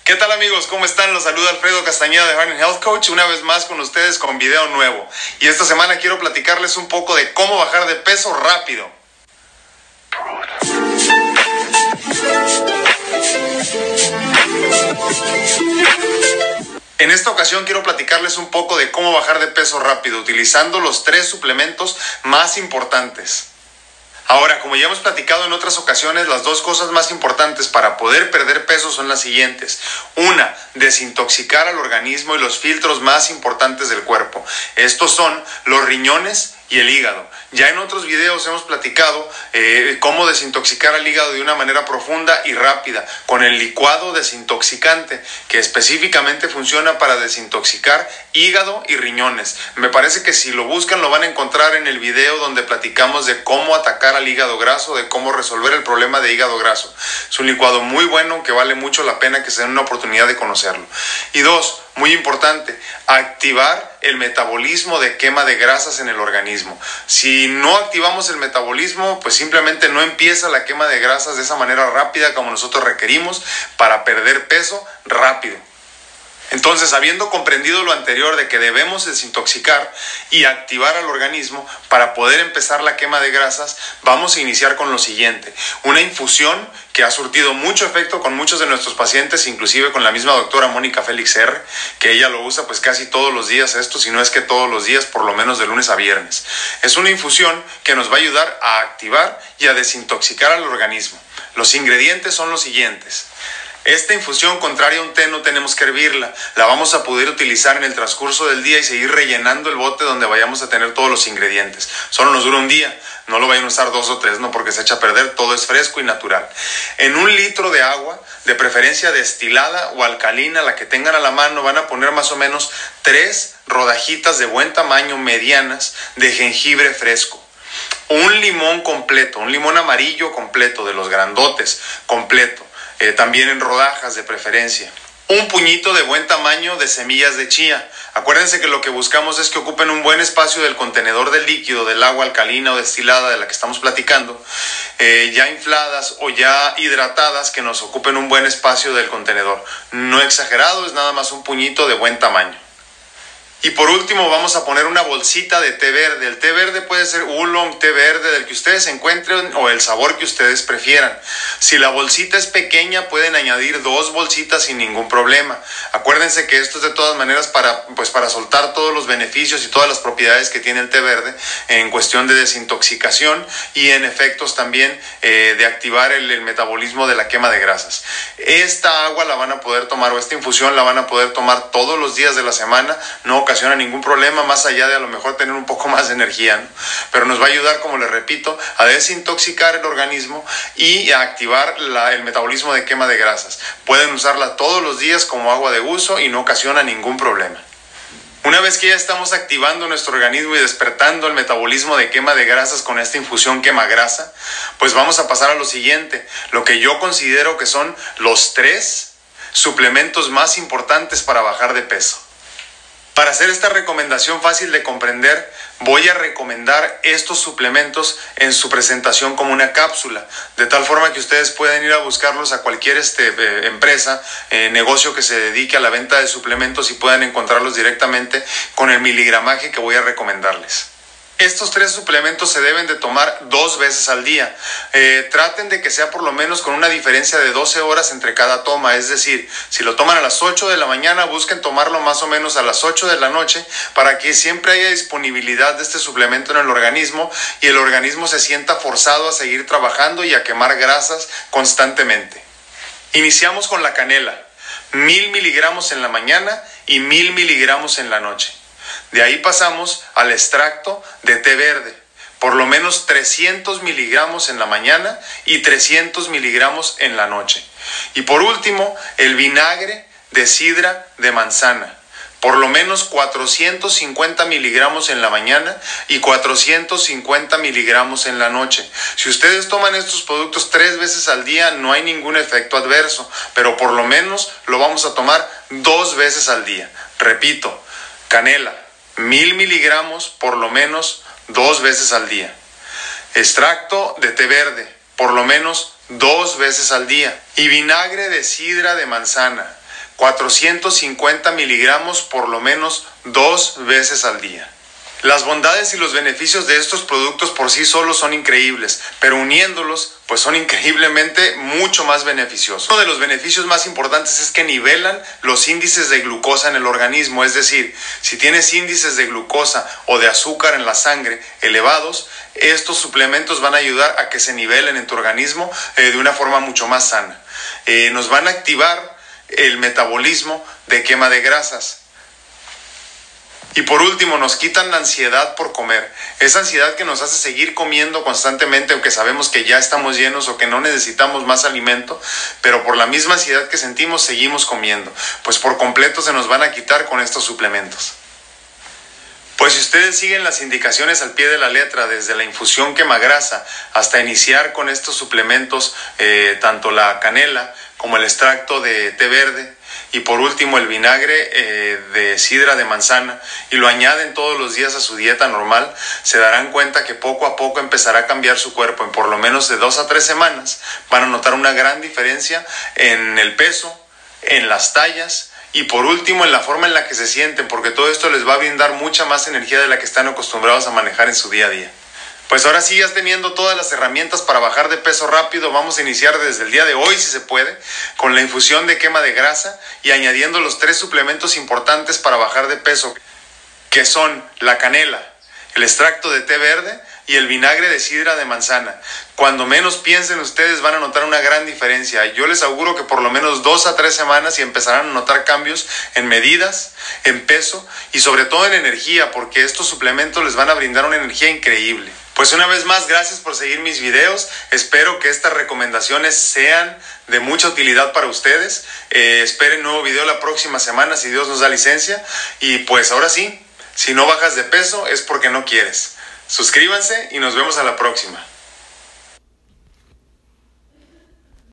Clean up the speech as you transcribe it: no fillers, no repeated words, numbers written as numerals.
¿Qué tal amigos? ¿Cómo están? Los saluda Alfredo Castañeda de Heart and Health Coach, una vez más con ustedes con video nuevo. Y esta semana quiero platicarles un poco de cómo bajar de peso rápido. En esta ocasión quiero platicarles un poco de cómo bajar de peso rápido, utilizando los 3 suplementos más importantes. Ahora, como ya hemos platicado en otras ocasiones, las 2 cosas más importantes para poder perder peso son las siguientes. Una, desintoxicar al organismo y los filtros más importantes del cuerpo. Estos son los riñones y el hígado. Ya en otros videos hemos platicado cómo desintoxicar al hígado de una manera profunda y rápida con el licuado desintoxicante, que específicamente funciona para desintoxicar hígado y riñones. Me parece que si lo buscan lo van a encontrar en el video donde platicamos de cómo atacar al hígado graso, de cómo resolver el problema de hígado graso. Es un licuado muy bueno que vale mucho la pena que se den una oportunidad de conocerlo. Y 2, muy importante, activar el metabolismo de quema de grasas en el organismo. Si no activamos el metabolismo, pues simplemente no empieza la quema de grasas de esa manera rápida como nosotros requerimos para perder peso rápido. Entonces, habiendo comprendido lo anterior de que debemos desintoxicar y activar al organismo para poder empezar la quema de grasas, vamos a iniciar con lo siguiente. Una infusión que ha surtido mucho efecto con muchos de nuestros pacientes, inclusive con la misma doctora Mónica Félix R., que ella lo usa pues casi todos los días esto, si no es que todos los días, por lo menos de lunes a viernes. Es una infusión que nos va a ayudar a activar y a desintoxicar al organismo. Los ingredientes son los siguientes. Esta infusión, contraria a un té, no tenemos que hervirla. La vamos a poder utilizar en el transcurso del día y seguir rellenando el bote donde vayamos a tener todos los ingredientes. Solo nos dura un día. No lo vayan a usar 2 o 3, no, porque se echa a perder. Todo es fresco y natural. En 1 litro de agua, de preferencia destilada o alcalina, la que tengan a la mano, van a poner más o menos 3 rodajitas de buen tamaño, medianas, de jengibre fresco. Un limón completo, un limón amarillo completo, de los grandotes, completo. También en rodajas de preferencia. Un puñito de buen tamaño de semillas de chía. Acuérdense que lo que buscamos es que ocupen un buen espacio del contenedor del líquido, del agua alcalina o destilada de la que estamos platicando, ya infladas o ya hidratadas, que nos ocupen un buen espacio del contenedor. No exagerado, es nada más un puñito de buen tamaño. Y por último vamos a poner una bolsita de té verde. El té verde puede ser oolong, té verde del que ustedes encuentren o el sabor que ustedes prefieran. Si la bolsita es pequeña pueden añadir 2 bolsitas sin ningún problema. Acuérdense que esto es de todas maneras para soltar todos los beneficios y todas las propiedades que tiene el té verde en cuestión de desintoxicación y en efectos también de activar el metabolismo de la quema de grasas. Esta agua la van a poder tomar o esta infusión la van a poder tomar todos los días de la semana. No ocasiona ningún problema más allá de a lo mejor tener un poco más de energía, ¿no? Pero nos va a ayudar, como les repito, a desintoxicar el organismo y a activar el metabolismo de quema de grasas. Pueden usarla todos los días como agua de uso y no ocasiona ningún problema. Una vez que ya estamos activando nuestro organismo y despertando el metabolismo de quema de grasas con esta infusión quema grasa, pues vamos a pasar a lo siguiente, lo que yo considero que son los 3 suplementos más importantes para bajar de peso. Para hacer esta recomendación fácil de comprender, voy a recomendar estos suplementos en su presentación como una cápsula, de tal forma que ustedes pueden ir a buscarlos a cualquier empresa, negocio que se dedique a la venta de suplementos y puedan encontrarlos directamente con el miligramaje que voy a recomendarles. Estos 3 suplementos se deben de tomar 2 veces al día. Traten de que sea por lo menos con una diferencia de 12 horas entre cada toma. Es decir, si lo toman a las 8 de la mañana, busquen tomarlo más o menos a las 8 de la noche para que siempre haya disponibilidad de este suplemento en el organismo y el organismo se sienta forzado a seguir trabajando y a quemar grasas constantemente. Iniciamos con la canela. 1000 miligramos en la mañana y 1000 miligramos en la noche. De ahí pasamos al extracto de té verde, por lo menos 300 miligramos en la mañana y 300 miligramos en la noche. Y por último, el vinagre de sidra de manzana, por lo menos 450 miligramos en la mañana y 450 miligramos en la noche. Si ustedes toman estos productos 3 veces al día, no hay ningún efecto adverso, pero por lo menos lo vamos a tomar 2 veces al día. Repito, canela, 1000 miligramos por lo menos 2 veces al día. Extracto de té verde, por lo menos 2 veces al día. Y vinagre de sidra de manzana, 450 miligramos por lo menos 2 veces al día. Las bondades y los beneficios de estos productos por sí solos son increíbles, pero uniéndolos, pues son increíblemente mucho más beneficiosos. Uno de los beneficios más importantes es que nivelan los índices de glucosa en el organismo, es decir, si tienes índices de glucosa o de azúcar en la sangre elevados, estos suplementos van a ayudar a que se nivelen en tu organismo de una forma mucho más sana. Nos van a activar el metabolismo de quema de grasas. Y por último, nos quitan la ansiedad por comer. Esa ansiedad que nos hace seguir comiendo constantemente, aunque sabemos que ya estamos llenos o que no necesitamos más alimento, pero por la misma ansiedad que sentimos, seguimos comiendo. Pues por completo se nos van a quitar con estos suplementos. Pues si ustedes siguen las indicaciones al pie de la letra, desde la infusión quemagrasa hasta iniciar con estos suplementos, tanto la canela como el extracto de té verde, y por último el vinagre de sidra de manzana, y lo añaden todos los días a su dieta normal, se darán cuenta que poco a poco empezará a cambiar su cuerpo. En por lo menos de 2 a 3 semanas van a notar una gran diferencia en el peso, en las tallas y por último en la forma en la que se sienten, porque todo esto les va a brindar mucha más energía de la que están acostumbrados a manejar en su día a día. Pues ahora sí, ya teniendo todas las herramientas para bajar de peso rápido, vamos a iniciar desde el día de hoy, si se puede, con la infusión de quema de grasa y añadiendo los 3 suplementos importantes para bajar de peso, que son la canela, el extracto de té verde y el vinagre de sidra de manzana. Cuando menos piensen ustedes van a notar una gran diferencia. Yo les auguro que por lo menos 2 a 3 semanas y empezarán a notar cambios en medidas, en peso y sobre todo en energía, porque estos suplementos les van a brindar una energía increíble. Pues una vez más, gracias por seguir mis videos. Espero que estas recomendaciones sean de mucha utilidad para ustedes. Esperen nuevo video la próxima semana, si Dios nos da licencia. Y pues ahora sí, si no bajas de peso es porque no quieres. Suscríbanse y nos vemos a la próxima.